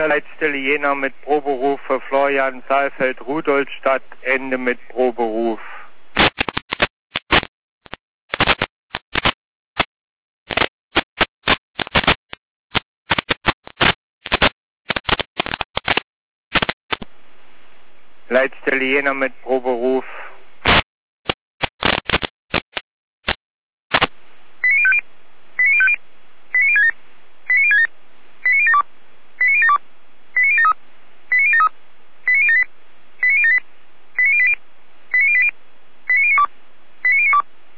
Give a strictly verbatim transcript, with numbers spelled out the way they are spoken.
Leitstelle Jena mit Proberuf für Florian Saalfeld, Rudolstadt, Ende mit Proberuf. Leitstelle Jena mit Proberuf.